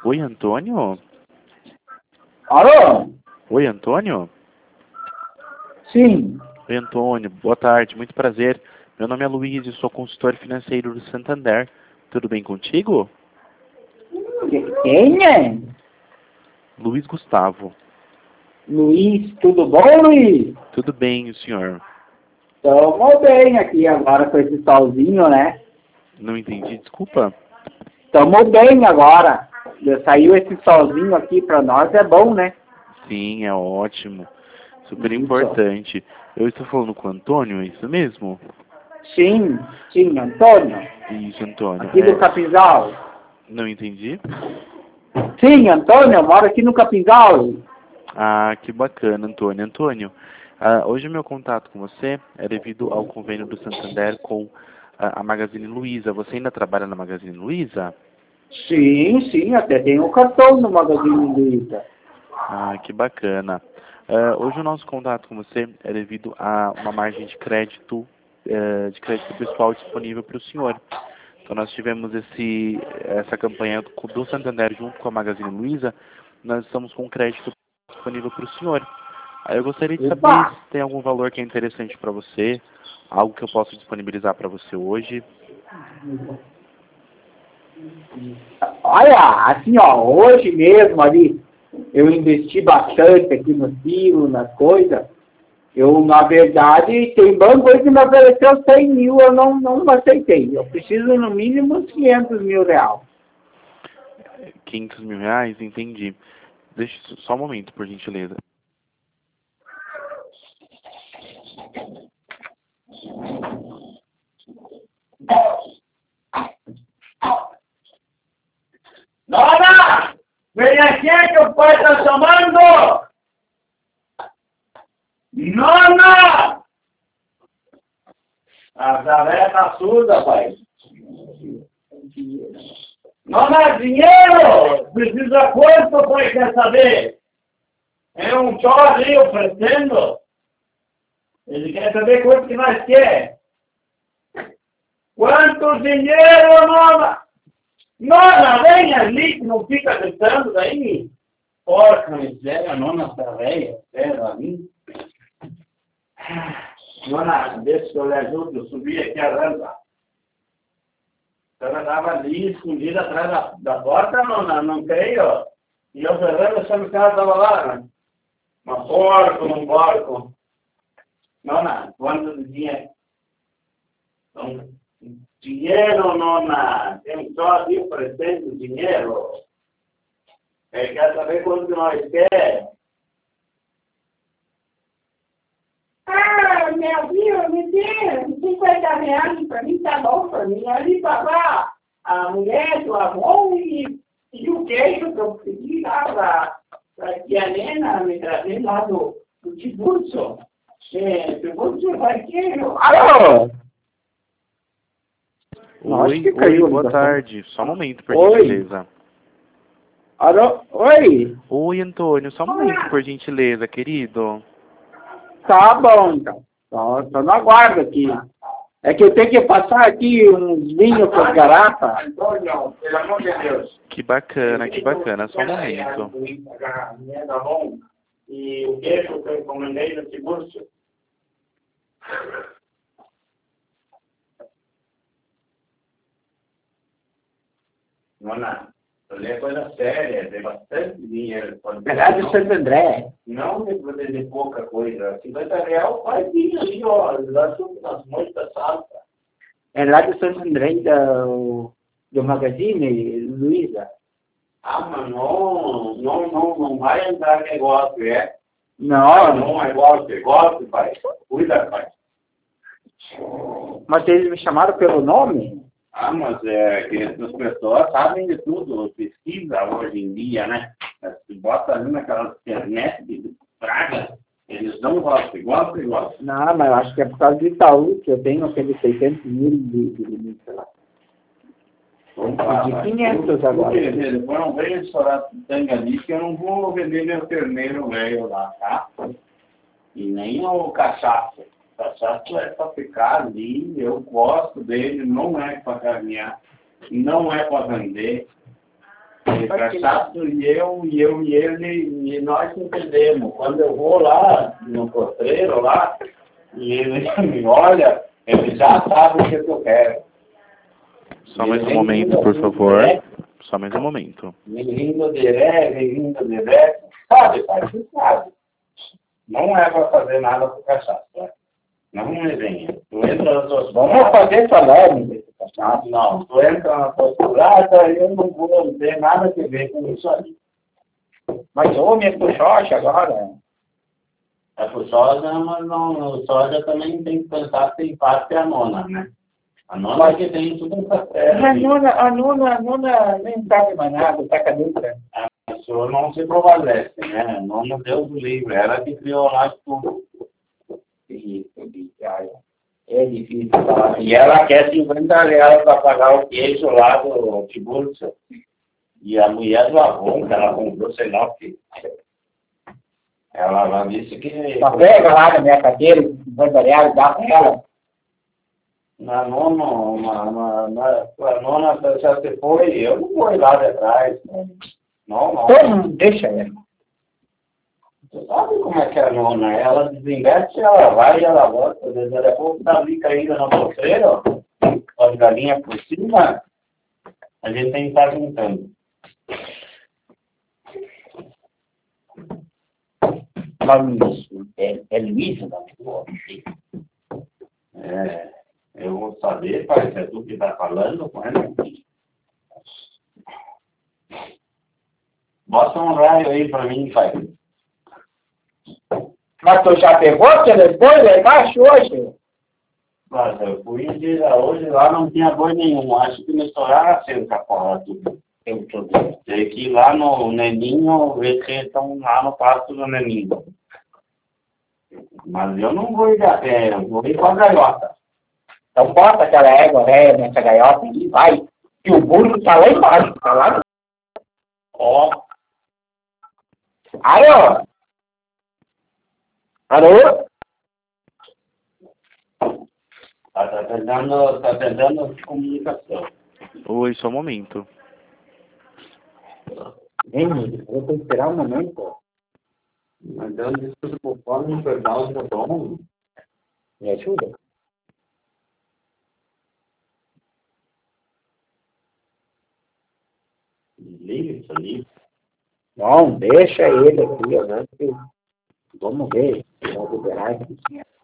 Oi, Antônio? Alô? Oi, Antônio? Sim. Oi, Antônio. Boa tarde, muito prazer. Meu nome é Luiz e sou consultor financeiro do Santander. Tudo bem contigo? Quem é? Luiz Gustavo. Luiz, tudo bom, Luiz? Tudo bem, e o senhor? Tamo bem aqui agora com esse solzinho, né? Não entendi, desculpa. Tamo bem agora. Já saiu esse solzinho aqui pra nós, é bom, né? Sim, é ótimo. Super Isso. importante. Eu estou falando com o Antônio, é isso mesmo? Sim, Antônio. Isso, Antônio. Aqui do Capinzal. Não entendi? Sim, Antônio, eu moro aqui no Capinzal. Ah, que bacana, Antônio. Antônio, hoje o meu contato com você é devido ao convênio do Santander com a Magazine Luiza. Você ainda trabalha na Magazine Luiza? Sim, até tem um cartão no Magazine Luiza. Ah, que bacana. Hoje o nosso contato com você é devido a uma margem de crédito pessoal disponível para o senhor. Então nós tivemos essa campanha do Santander junto com a Magazine Luiza. Nós estamos com crédito disponível para o senhor. Aí eu gostaria de saber Opa! se tem algum valor que é interessante para você, algo que eu possa disponibilizar para você hoje. Olha, assim, ó, hoje mesmo ali, eu investi bastante aqui no Ciro, nas coisas. Eu, na verdade, tem banco aí que me ofereceu 100 mil, eu não aceitei. Eu preciso, no mínimo, uns 500 mil reais. 500 mil reais? Entendi. Deixa só um momento, por gentileza. Dona! Vem aqui que o pai está chamando! Nona! A galera tá surda, pai. Nona, dinheiro! Precisa quanto, pai, quer saber? É um tchau ali oferecendo. Ele quer saber quanto que nós quer. Quanto dinheiro, nona? Nona, vem ali, que não fica gritando daí. Porca miséria, nona tá velha, velha ali. Nona, deixa que eu lhe ajudo, eu subi aqui a rampa. A senhora estava ali, escondida atrás da porta, nona, não creio. E eu ferrando, achando que ela estava lá, né? Uma porco, um porco. Nona, quanto de dinheiro? Dinheiro, nona. Tem só ali oferecendo dinheiro. Ele quer saber quanto que nós quer. Ah, meu Deus, me dê 50 reais para mim, tá bom para mim. Ali pagar a mulher do avô e o queijo que eu pedi lá para tia Nena me trazer lá do Tiburcio. Tiburcio vai queijo. Alô? Oi, boa tarde. Só um momento, por Oi. gentileza. Alô? Oi? Oi, Antônio. Só um momento, por gentileza, querido. Tá bom, então. Só no aguardo aqui. É que eu tenho que passar aqui uns vinhos com as garrafas. Antônio, pelo amor de Deus. Que bacana, que bacana. Só um momento. E o queijo que eu encomendei no Tiburcio. Nona, é coisa séria, tem bastante dinheiro. É lá de Santo André. Não de pouca coisa. 50 reais faz vir ali, ó. Nas moitas saltas. É lá de Santo André do Magazine Luiza. Ah, mas não vai entrar negócio, é? Não. É golpe, pai. Cuida, pai. Mas eles me chamaram pelo nome? Ah, mas é que as pessoas sabem de tudo, pesquisa hoje em dia, né? Se bota ali naquela internet de praga, eles não gostam, golpe. Não, mas eu acho que é por causa do Itaú, que eu tenho aqueles 600 mil de limite, sei lá. De 500 agora. Depois não venha estourar tanga ali, que eu não vou vender meu terneiro velho lá, tá? E nem o cachaço. O cachaço é para ficar ali, eu gosto dele, não é para caminhar, não é para vender. Cachaço e eu e ele, e nós entendemos. Quando eu vou lá, no potreiro lá, e ele me olha, ele já sabe o que eu quero. Só mais um momento, por favor. Só mais um momento. Me rindo direto. Sabe, pai, você sabe. Não é para fazer nada com cachaça. Não me venha. Tu entra nas tuas... Vamos fazer salário desse cachaça. Não, tu entra na tua curada, eu não vou ter nada a ver com isso aí. Mas homem é puxoxa agora. É puxosa, mas não, o soja também tem que pensar que tem parte a nona, né? A nona que tem tudo essa terra. A nona nem sabe mais nada, tá caduca. A pessoa não se prevalece, né? A nona Deus do livre, ela que criou nós tudo. É difícil falar. E ela quer 50 reais para pagar o queijo lá do Tiburcio. E a mulher do Avon, que ela comprou, sei lá o que. Ela disse que... Só pega lá na minha cadeira, 50 reais, dá pra ela. Na nona, já se foi, eu não vou ir lá de trás. Não. Então, deixa ela. Você sabe como é que é a nona? Ela desinveste, ela vai e ela volta. Daqui a pouco tá ali caída na bolseira, ó, com as galinhas por cima, a gente tem que estar juntando. Mas é Luísa, não é? Eu vou saber, pai, se é tu que tá falando com ela. Bota um raio aí pra mim, pai. Mas tu já pegou o telefone lá embaixo hoje? Mas eu fui hoje lá, não tinha boi nenhum. Acho que me estouraram a cerca fora tudo. Eu tô vendo. Tem que ir lá no Neninho, ver se estão lá no pasto do Neninho. Mas eu não vou ir a pé, eu vou ir com a gaiota. Então bota aquela égua velha nessa gaiota e vai. E o burro tá lá embaixo, tá lá. Ó. Alô? Alô? Tá tentando comunicação. Oi, só um momento. Vem, eu vou esperar um momento. Mas eu disse que o fome infernal do bom. Me ajuda? Liga. Não, deixa ele aqui, né? Vamos ver. Vou liberar aqui.